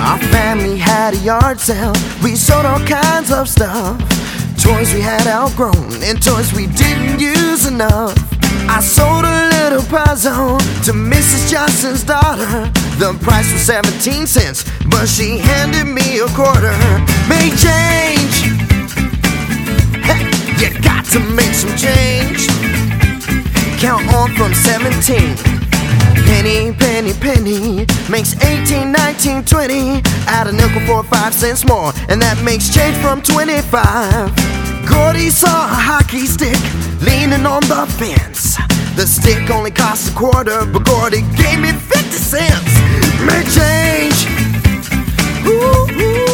Our family had a yard sale. We sold all kinds of stuff. Toys we had outgrown and toys we didn't use enough. I sold a little puzzle to Mrs. Johnson's daughter. The price was 17 cents, but she handed me a quarter. Make change. Hey, you got to make some change. Count on from 17. Penny, penny, penny makes 18, 19, 20. Add a nickel for 5 cents more, and that makes change from 25. Gordy saw a hockey stick leaning on the fence. The stick only cost a quarter, but Gordy gave me 50 cents. Make change. Ooh, ooh.